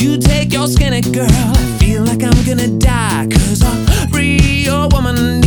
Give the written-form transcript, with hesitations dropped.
You take your skinny girl, I feel like I'm gonna die. 'Cause a real woman